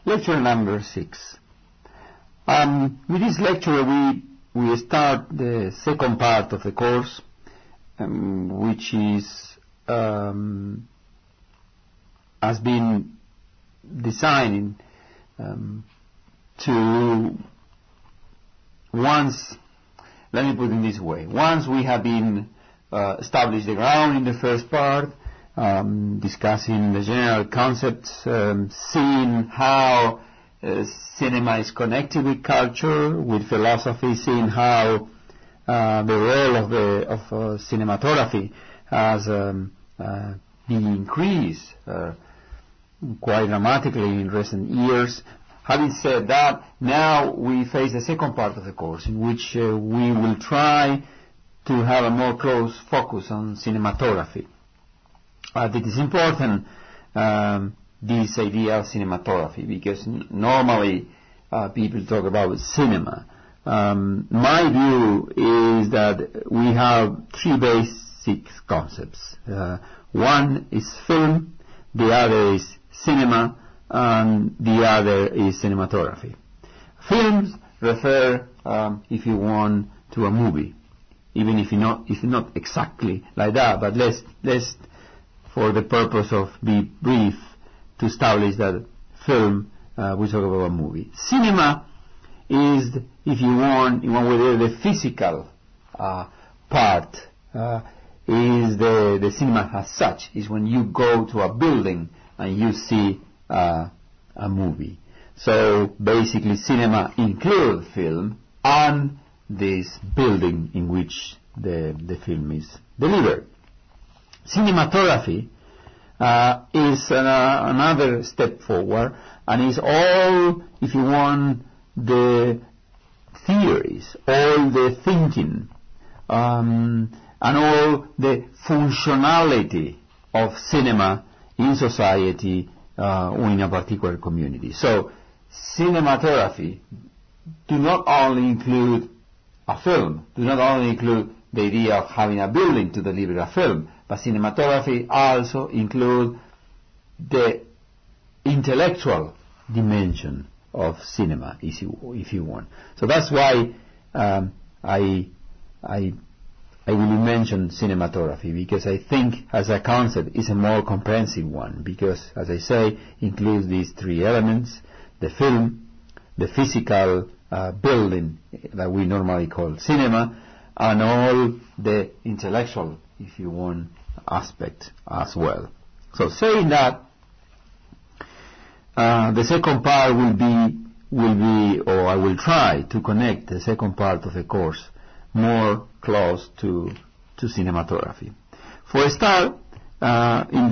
Lecture number 6. With this lecture we start the second part of the course, which is has been designed to once, let me put it in this way, once we have been established the ground in the first part, discussing the general concepts, seeing how cinema is connected with culture, with philosophy, seeing how the role of cinematography has been increased quite dramatically in recent years. Having said that, now we face the second part of the course, in which we will try to have a more close focus on cinematography. It is important, this idea of cinematography, because normally people talk about cinema. My view is that we have three basic concepts. One is film, the other is cinema, and the other is cinematography. Films refer, if you want, to a movie, even if not exactly like that, but let's for the purpose of be brief, to establish that film, we talk about a movie. Cinema is, if you want, in one way or the physical part, is the cinema as such, is when you go to a building and you see a movie. So basically cinema includes film and this building in which the film is delivered. Cinematography is another step forward, and is all, if you want, the theories, all the thinking, and all the functionality of cinema in society or in a particular community. So cinematography do not only include a film, do not only include the idea of having a building to deliver a film, but cinematography also includes the intellectual dimension of cinema, if you want. So that's why I really mention cinematography, because I think as a concept it's a more comprehensive one, because, as I say, includes these three elements: the film, the physical building that we normally call cinema, and all the intellectual, if you want, aspect as well. So saying that, the second part will be, or I will try to connect the second part of the course more close to cinematography. For a start, in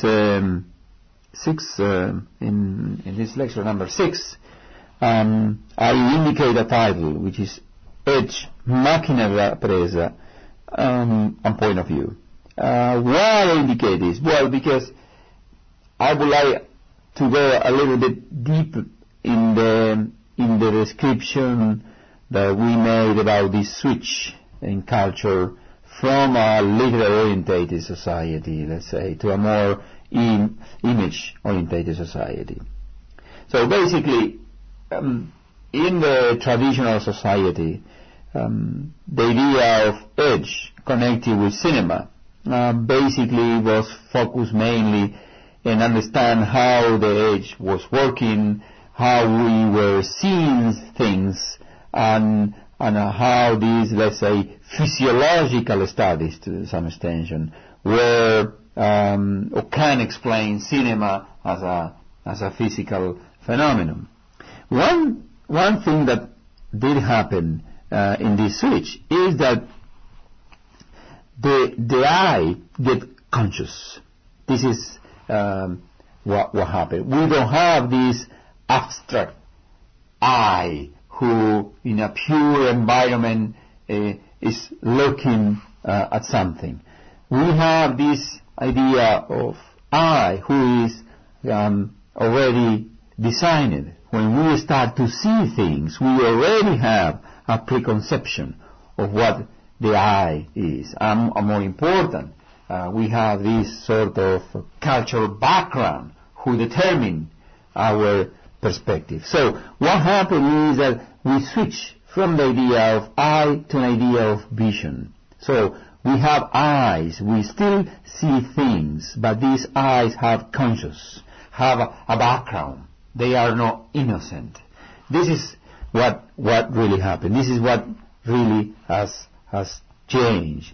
this lecture number 6, I indicate a title which is Edge, Macchina da Presa, and Point of View. Why I indicate this? Well, because I would like to go a little bit deep in the description that we made about this switch in culture from a literary-orientated society, let's say, to a more image-orientated society. So basically, in the traditional society, the idea of edge connected with cinema basically was focused mainly in understand how the edge was working, how we were seeing things, and how these, let's say, physiological studies to some extension were or can explain cinema as a physical phenomenon. One thing that did happen in this switch is that the eye get conscious. This is what happened. We don't have this abstract eye who in a pure environment is looking at something. We have this idea of eye who is already designed. When we start to see things, we already have a preconception of what the eye is. And more important, we have this sort of cultural background who determine our perspective. So what happened is that we switch from the idea of eye to an idea of vision. So we have eyes, we still see things, but these eyes have conscious, have a background. They are not innocent. This is what really happened. This is what really has changed.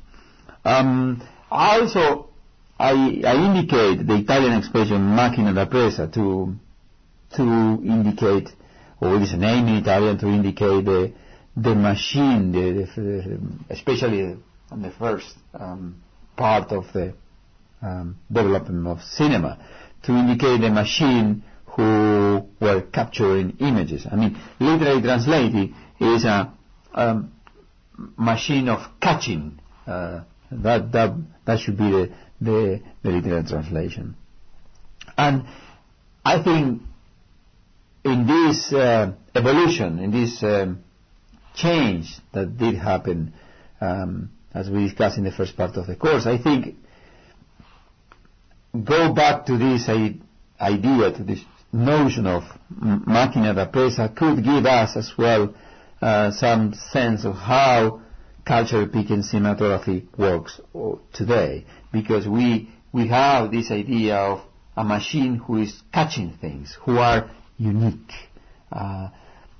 Also, I indicate the Italian expression macchina da presa to indicate, or it is a name in Italian to indicate the machine, especially on the first part of the development of cinema, to indicate the machine who were capturing images. I mean, literally translated is a machine of catching. That should be the literal translation. And I think in this evolution, in this change that did happen, as we discussed in the first part of the course, I think go back to this idea, to this notion of macchina da presa could give us as well some sense of how culture picking cinematography works today, because we have this idea of a machine who is catching things, who are unique. A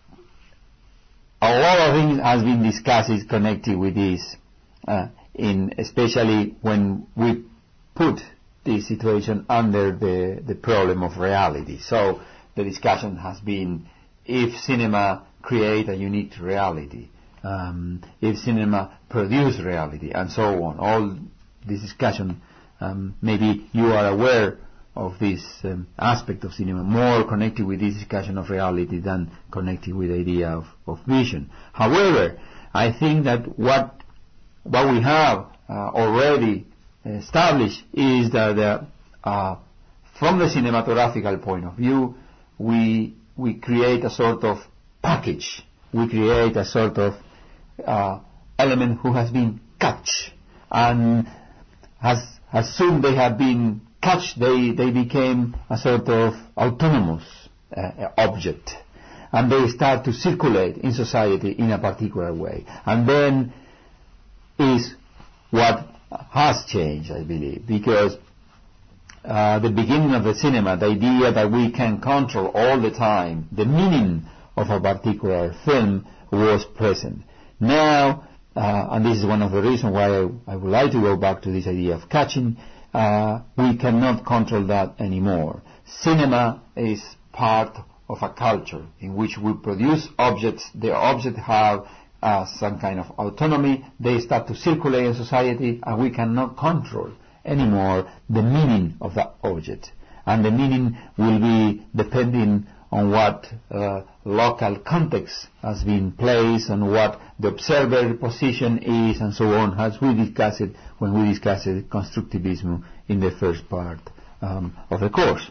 lot of things has been discussed is connected with this, especially when we put this situation under the problem of reality. So the discussion has been if cinema create a unique reality, if cinema produce reality, and so on. All this discussion, maybe you are aware of this aspect of cinema, more connected with this discussion of reality than connected with the idea of vision. However, I think that what we have already established is that from the cinematographical point of view, we create a sort of package. We create a sort of element who has been catched, and as soon they have been catched, they became a sort of autonomous object, and they start to circulate in society in a particular way. And then is what has changed, I believe, because the beginning of the cinema, the idea that we can control all the time the meaning of a particular film was present. Now, and this is one of the reasons why I would like to go back to this idea of catching, we cannot control that anymore. Cinema is part of a culture in which we produce objects. The objects have some kind of autonomy. They start to circulate in society, and we cannot control anymore the meaning of that object. And the meaning will be depending on what local context has been placed, and what the observer position is, and so on, as we discussed it when we discussed constructivism in the first part of the course.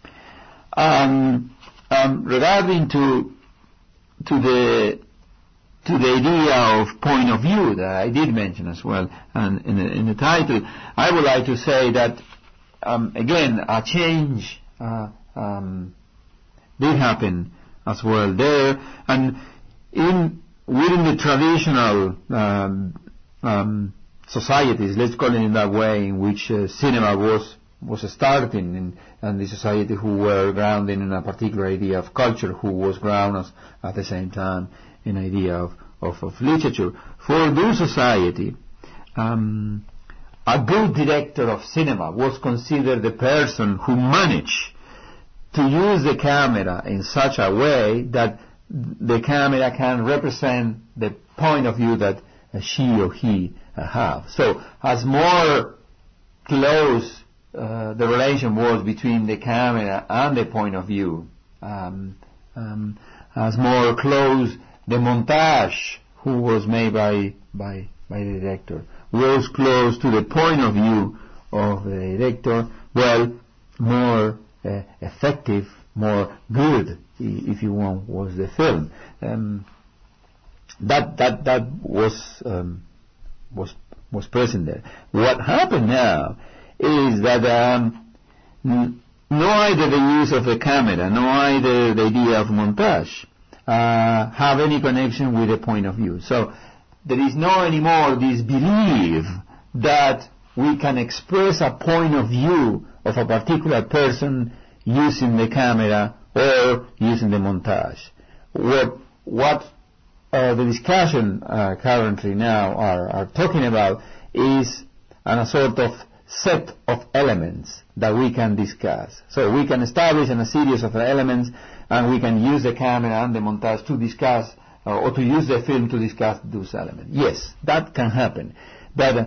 Regarding to the idea of point of view that I did mention as well, and in the title, I would like to say that again a change did happen as well there, and within the traditional societies, let's call it in that way, in which cinema was starting, and the society who were grounded in a particular idea of culture, who was grounded at the same time in idea of literature. For those society, a good director of cinema was considered the person who managed to use the camera in such a way that the camera can represent the point of view that she or he have. So as more close the relation was between the camera and the point of view, as more close the montage who was made by the director was close to the point of view of the director, well, more effective, more good, if you want, was the film. That was present there. What happened now is that no either the use of the camera, no either the idea of montage have any connection with the point of view. So there is no anymore this belief that we can express a point of view of a particular person using the camera or using the montage. What the discussion currently now are talking about is a sort of set of elements that we can discuss. So we can establish a series of elements, and we can use the camera and the montage to discuss, or to use the film to discuss those elements. Yes, that can happen. But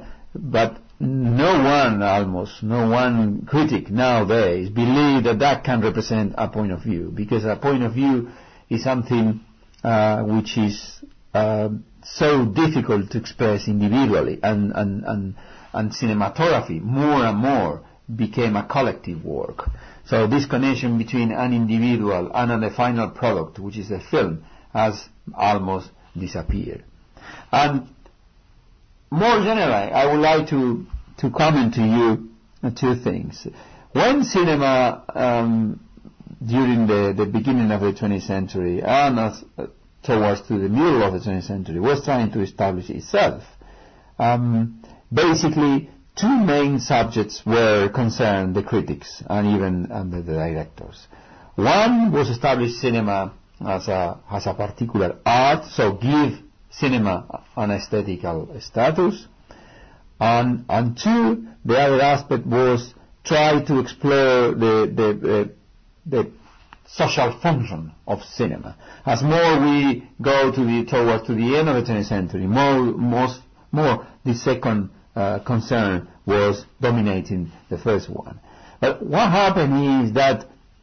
almost no one critic nowadays believe that can represent a point of view, because a point of view is something which is so difficult to express individually, and cinematography more and more became a collective work. So this connection between an individual and the final product, which is the film, has almost disappeared. And more generally, I would like to comment to you two things. When cinema, during the beginning of the 20th century and towards to the middle of the 20th century, was trying to establish itself, basically two main subjects were concerned the critics and even the directors. One was establish cinema as a particular art, so give cinema an aesthetical status, and two, the other aspect was try to explore the social function of cinema. As more we go towards the end of the 20th century, more the second concern was dominating the first one. But what happened is that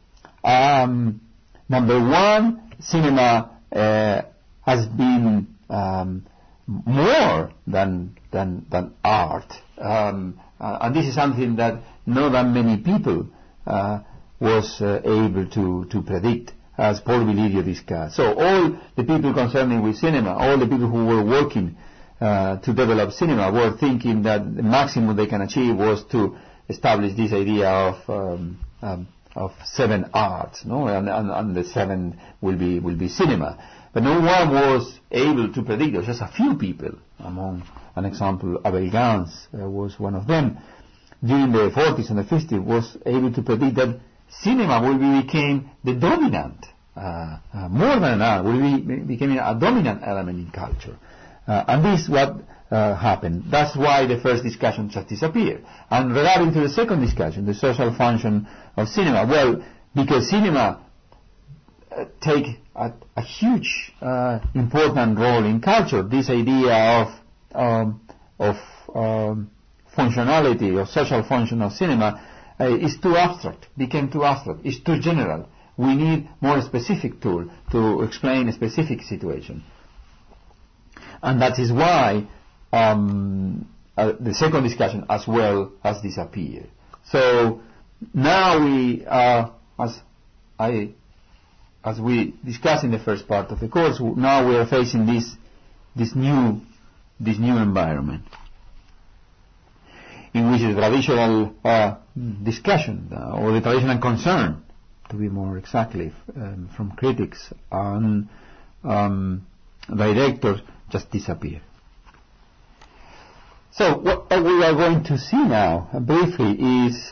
number one, cinema has been more than art, and this is something that not that many people was able to predict, as Paul Vilidio discussed. So all the people concerning with cinema, all the people who were working to develop cinema, were thinking that the maximum they can achieve was to establish this idea of seven arts, no, and the seven will be cinema. But no one was able to predict. There was just a few people, among an example, Abel Gance was one of them, during the 40s and the 50s, was able to predict that cinema will become the dominant, more than an art, will become a dominant element in culture. And this is what happened. That's why the first discussion just disappeared. And regarding to the second discussion, the social function of cinema, well, because cinema take a huge important role in culture, this idea of functionality or social function of cinema is too abstract, became too abstract, it's too general. We need more specific tool to explain a specific situation. And that is why the second discussion as well has disappeared. So now we are, as we discussed in the first part of the course, now we are facing this new environment in which the traditional discussion or the traditional concern, to be more exactly, from critics and directors just disappear. So what we are going to see now, briefly, is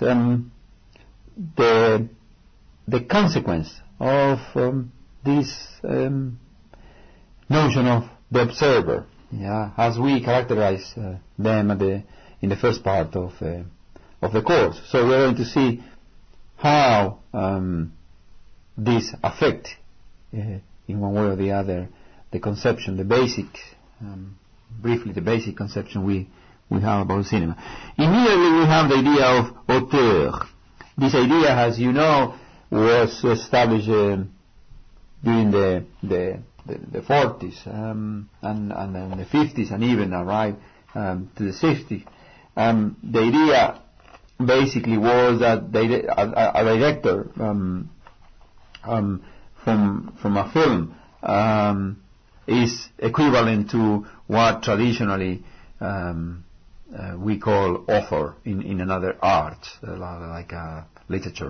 the consequence of this notion of the observer, as we characterize them in the first part of the course. So we're going to see how this affect, in one way or the other, the conception, the basic, briefly the basic conception we have about cinema. Immediately we have the idea of auteur. This idea, as you know, was established during the 40s and the 50s, and even arrived to the 60s. The idea basically was that a director from a film is equivalent to what traditionally we call author in another art, like literature,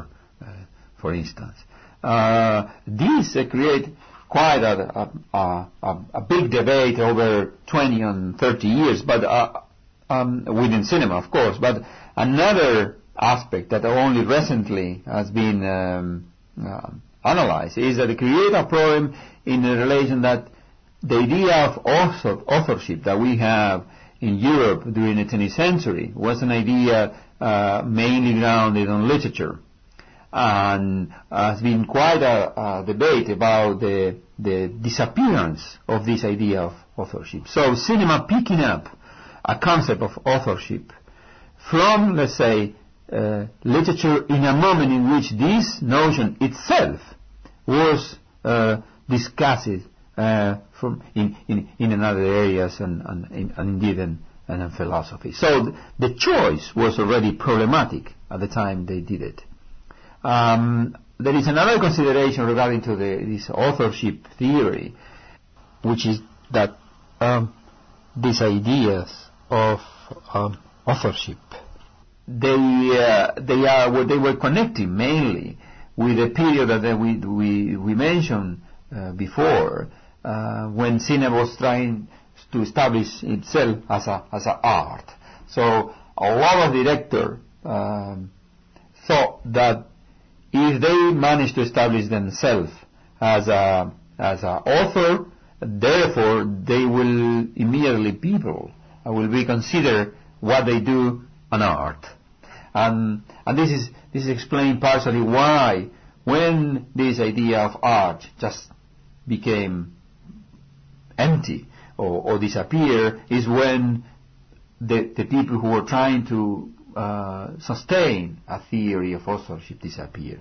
for instance. This create quite a big debate over 20 and 30 years, but within cinema, of course. But another aspect that only recently has been analyzed is that it creates a problem in the relation that the idea of authorship that we have in Europe during the 20th century was an idea mainly grounded on literature, and has been quite a debate about the disappearance of this idea of authorship. So cinema picking up a concept of authorship from, let's say, literature in a moment in which this notion itself was discussed from in another areas and indeed in philosophy. So the choice was already problematic at the time they did it. There is another consideration regarding to this authorship theory, which is that these ideas of authorship, they were connected mainly with the period that we mentioned before, when cinema was trying to establish itself as a art. So a lot of directors thought that if they managed to establish themselves as a author, therefore they will immediately people will be considered what they do an art, and this is explained partially why when this idea of art just became empty or disappear is when the people who were trying to sustain a theory of authorship disappear.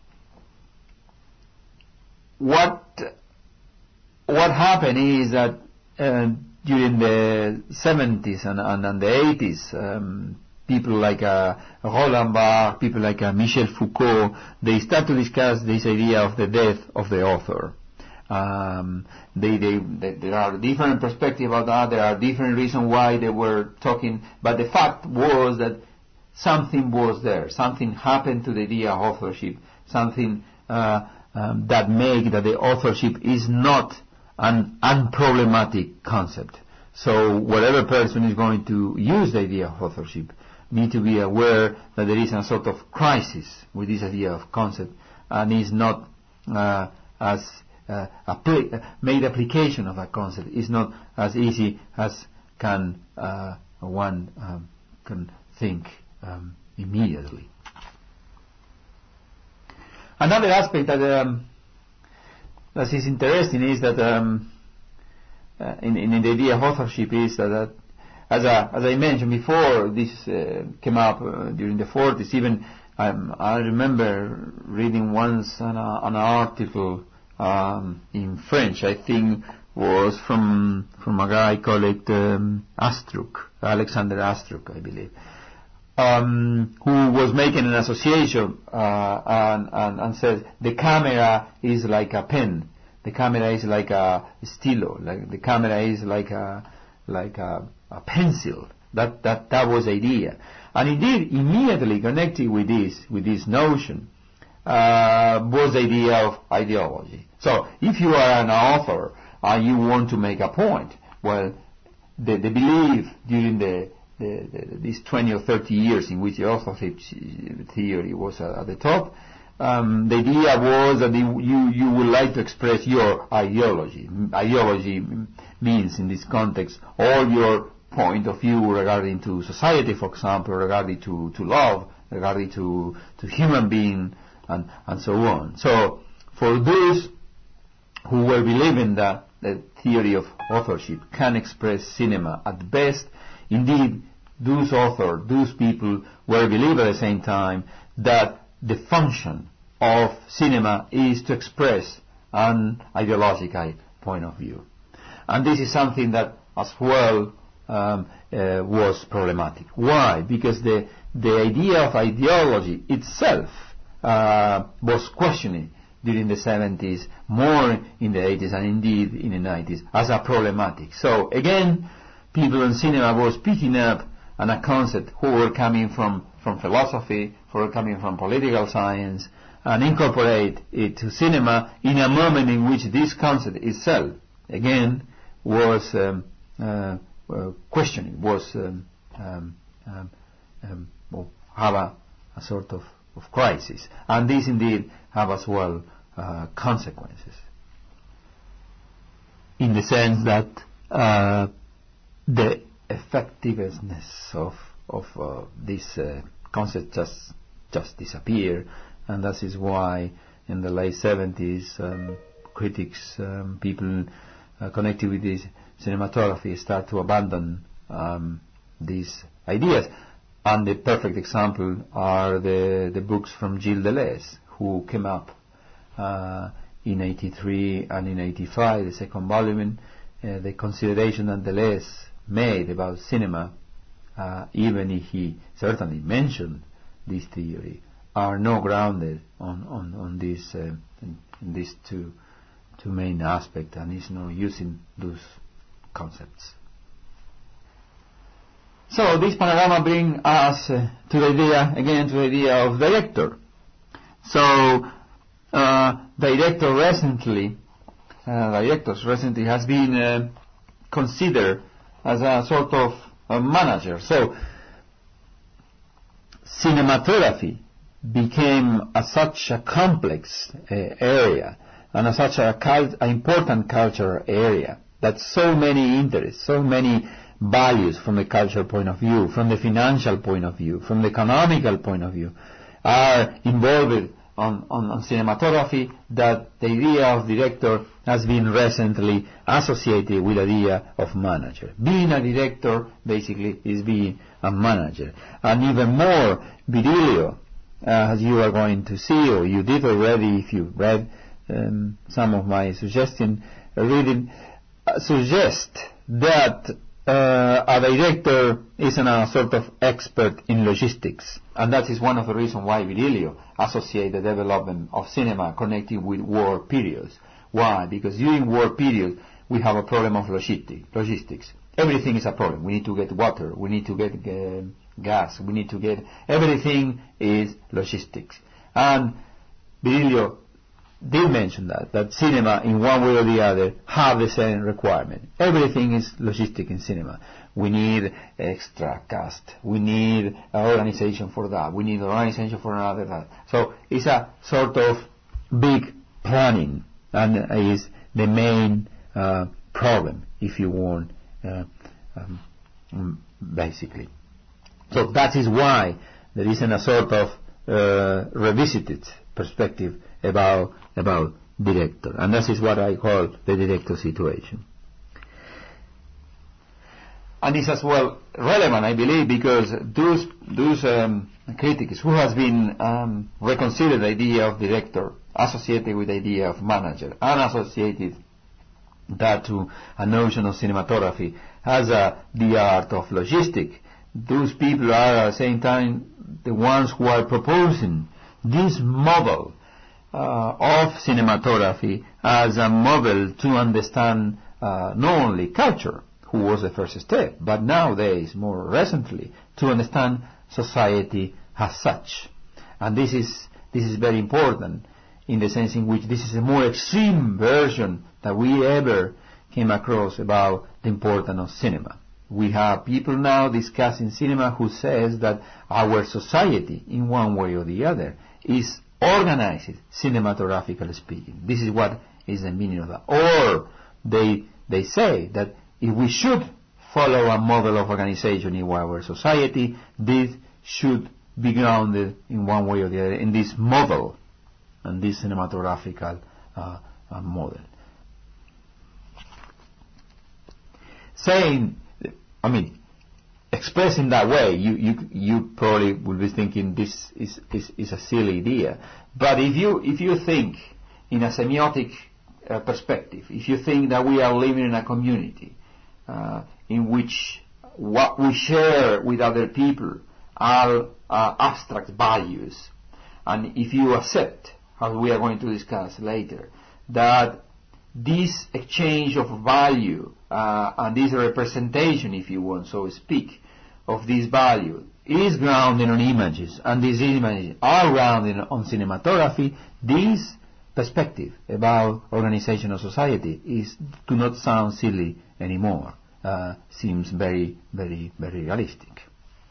What happened is that during the 70s and the 80s, people like Roland Barthes, people like Michel Foucault, they start to discuss this idea of the death of the author. There are different perspectives about that. There are different reasons why they were talking, but the fact was that something was there. Something happened to the idea of authorship. Something that made that the authorship is not an unproblematic concept. So whatever person is going to use the idea of authorship need to be aware that there is a sort of crisis with this idea of concept, and is not as made application of that concept is not as easy as can one can think immediately. Another aspect that is interesting is that in the idea of authorship is that as I mentioned before, this came up during the 40s. Even I remember reading once an article in French, I think was from a guy called Astruc, Alexander Astruc, I believe, who was making an association and said the camera is like a pen, the camera is like a stilo, like the camera is like a pencil. That was the idea, and indeed immediately connected with this notion was the idea of ideology. So if you are an author and you want to make a point, well, the belief during these 20 or 30 years in which the authorship theory was at the top, the idea was that you would like to express your ideology. Ideology means in this context all your point of view regarding to society, for example, regarding to love, regarding to human being, and so on. So for those who were believing that the theory of authorship can express cinema at best, indeed those authors, those people were believing at the same time that the function of cinema is to express an ideological point of view. And this is something that as well was problematic. Why? Because the idea of ideology itself was questioned during the 70s, more in the 80s, and indeed in the 90s as a problematic. So again, people in cinema was picking up on a concept who were coming from philosophy, who were coming from political science, and incorporate it to cinema in a moment in which this concept itself, again, was questioning, was have a sort of crisis. And this indeed have as well consequences, in the sense that the effectiveness of this concept just disappear, and that is why in the late 70s critics, people connected with this cinematography start to abandon these ideas. And the perfect example are the books from Gilles Deleuze, who came up in 83 and in 85, the second volume. The consideration that Deleuze made about cinema, even if he certainly mentioned this theory, are not grounded on this in these two main aspects, and is not using those concepts. So this panorama brings us to the idea, again, to the idea of director. So directors recently has been considered as a sort of a manager. So cinematography became such a complex area, and such an important cultural area, that so many interests, so many values from the cultural point of view, from the financial point of view, from the economical point of view, are involved on cinematography, that the idea of director has been recently associated with the idea of manager. Being a director basically is being a manager. And even more, Virilio, as you are going to see, or you did already if you read some of my suggestion reading, suggest that a director is a sort of expert in logistics, and that is one of the reasons why Virilio associates the development of cinema connected with war periods. Why? Because during war period we have a problem of logistics. Everything is a problem. We need to get water, we need to get gas, we need to get... everything is logistics. And Virilio did mention that cinema, in one way or the other, have the same requirement. Everything is logistic in cinema. We need extra cast. We need an organization for that. We need an organization for another that. So it's a sort of big planning, and is the main problem, if you want, basically. So that is why there isn't a sort of revisited perspective about director, and this is what I call the director situation. And it's as well relevant, I believe, because those critics who has been reconsidered the idea of director, associated with the idea of manager, and associated that to a notion of cinematography as the art of logistic. Those people are at the same time the ones who are proposing this model of cinematography as a model to understand not only culture, who was the first step, but nowadays, more recently, to understand society as such. And this is very important, in the sense in which this is a more extreme version that we ever came across about the importance of cinema. We have people now discussing cinema who says that our society, in one way or the other, is organized cinematographically speaking. This is what is the meaning of that. Or they say that if we should follow a model of organization in our society, this should be grounded in one way or the other in this model, and this cinematographical model. Expressing that way, you probably will be thinking this is a silly idea. But if you think in a semiotic perspective, if you think that we are living in a community in which what we share with other people are abstract values, and if you accept, as we are going to discuss later, that this exchange of value and this representation, if you want so to speak, of this value is grounded on images, and these images are grounded on cinematography, this perspective about organization of society do not sound silly anymore. Seems very, very, very realistic.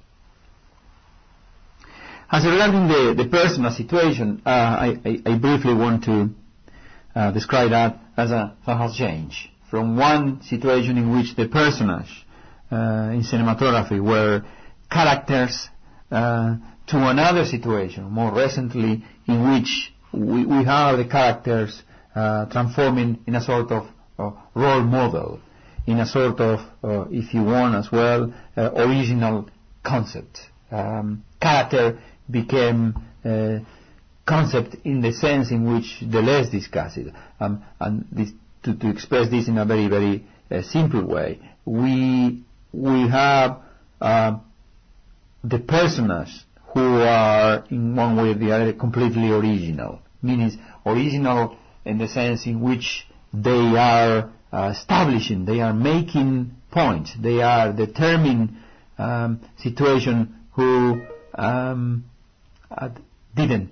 As regarding the personal situation, I briefly want to describe that as a change from one situation in which the personage in cinematography were characters to another situation, more recently, in which we have the characters transforming in a sort of role model, in a sort of, if you want as well, original concept. Character became concept in the sense in which Deleuze discussed it. And this, to express this in a very, very simple way, we have the personages who are in one way or the other completely original, meaning original in the sense in which they are establishing, they are making points, they are determining situation who didn't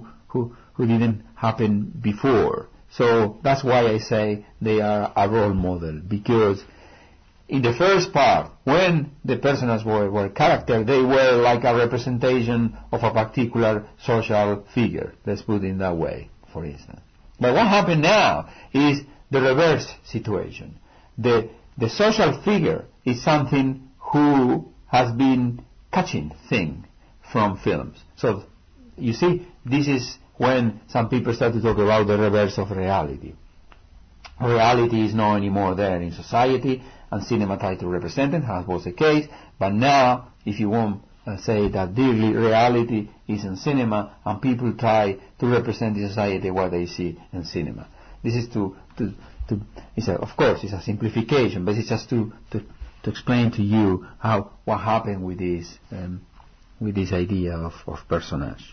happen before. So that's why I say they are a role model, because in the first part, when the personages were character, they were like a representation of a particular social figure. Let's put it in that way, for instance. But what happened now is the reverse situation. The social figure is something who has been catching thing from films. So you see, this is when some people start to talk about the reverse of reality. Reality is not anymore there in society, and cinema tries to represent it, as was the case. But now, if you want to say that really reality is in cinema, and people try to represent in society what they see in cinema. This is of course, it's a simplification, but it's just to explain to you what happened with this idea of personage.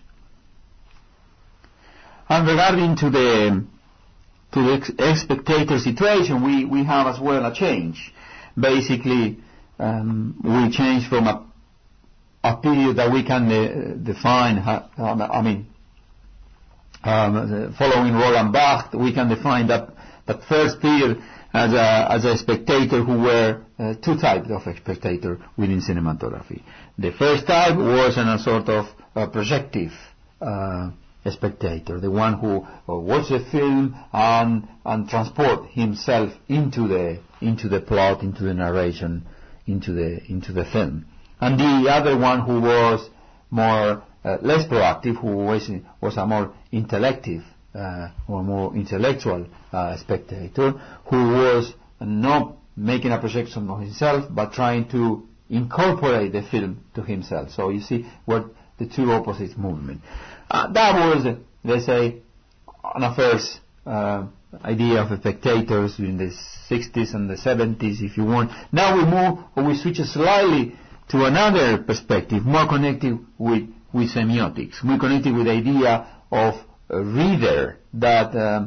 And regarding to the spectator situation, we have as well a change. Basically, we change from a period that we can define. Following Roland Barthes, we can define that first period as a spectator who were two types of spectator within cinematography. The first type was a sort of projective spectator, the one who watched the film and transport himself into the plot, into the narration, into the film. And the other one who was more less proactive, who was a more intellective or more intellectual spectator, who was not making a projection of himself but trying to incorporate the film to himself. So you see what the two opposite movements. That was, let's say, a first idea of spectators in the 60s and the 70s, if you want. Now we switch slightly to another perspective, more connected with semiotics. We connected with the idea of a reader that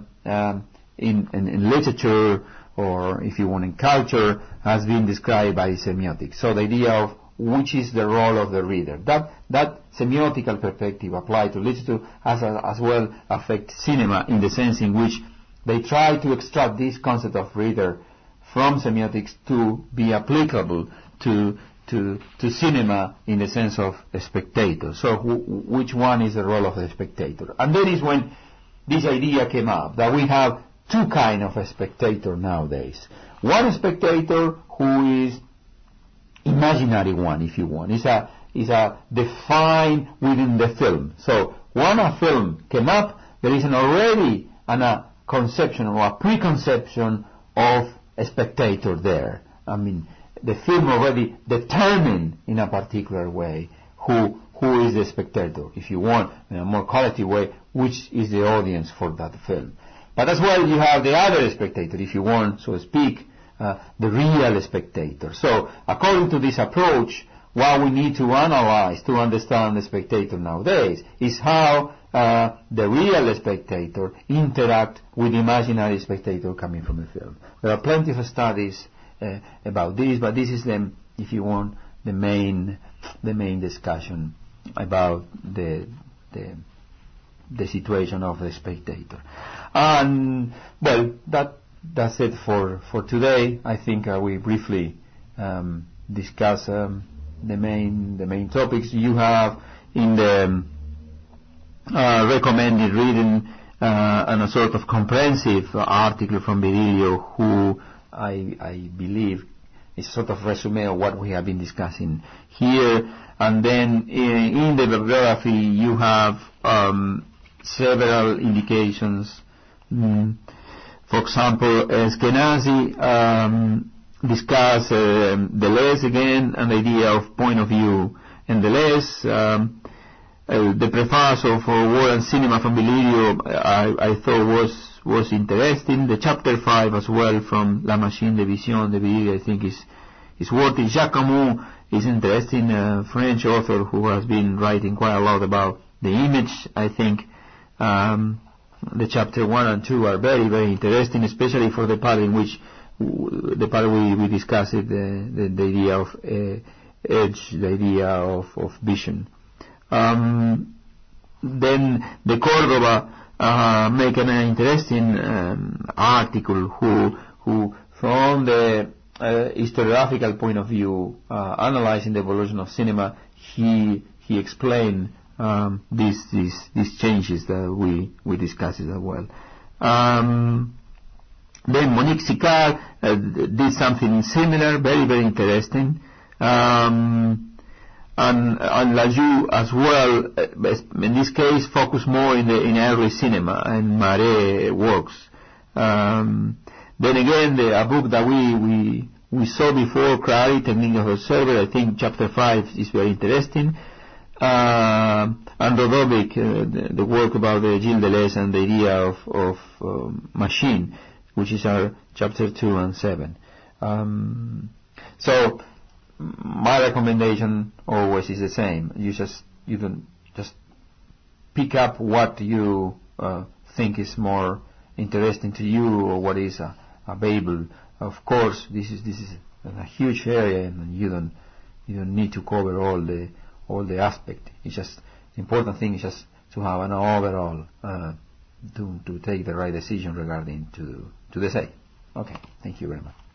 in literature, or if you want in culture, has been described by semiotics. So the idea of which is the role of the reader. That semiotical perspective applied to literature as well affects cinema, in the sense in which they try to extract this concept of reader from semiotics to be applicable to cinema in the sense of a spectator. So which one is the role of the spectator? And that is when this idea came up, that we have two kinds of a spectator nowadays. One spectator who is imaginary one, if you want, is a defined within the film. So when a film came up, there is already a conception or a preconception of a spectator there. I mean, the film already determined in a particular way who is the spectator, if you want, in a more collective way, which is the audience for that film. But as well, you have the other spectator, if you want, so to speak, the real spectator. So, according to this approach, what we need to analyze to understand the spectator nowadays is how the real spectator interact with the imaginary spectator coming from the film. There are plenty of studies about this, but this is them, if you want, the main discussion about the situation of the spectator. And well, that's it for today. I think we briefly discuss the main topics you have in the recommended reading, and a sort of comprehensive article from Virilio, who I believe is a sort of resume of what we have been discussing here. And then in the bibliography you have several indications. For example, Eskenazi discuss Deleuze again, an idea of point of view, and Deleuze. The preface for War and Cinema from Virilio I thought was interesting. The chapter 5 as well from La Machine de Vision de Virilio I think is worth it. Jacques Camus is interesting, French author who has been writing quite a lot about the image. I think the chapter 1 and 2 are very, very interesting, especially for the part in which the part we discussed the idea of edge, the idea of vision. Then the Cordova make an interesting article who from the historiographical point of view, analyzing the evolution of cinema, he explained these changes that we discussed as well. Then Monique Sicard did something similar, very, very interesting. And Lajou as well, in this case, focus more in early cinema and Marais works. Then again, a book that we saw before, Clarity, Technique of Observer, I think chapter 5 is very interesting. And Rodovic, the work about the Gilles Deleuze and the idea of machine, which is our chapter 2 and 7. So my recommendation always is the same. You don't just pick up what you think is more interesting to you, or what is available. Of course, this is a huge area, and you don't need to cover all the aspect. It's just the important thing is just to have an overall to take the right decision regarding to the site. Okay, thank you very much.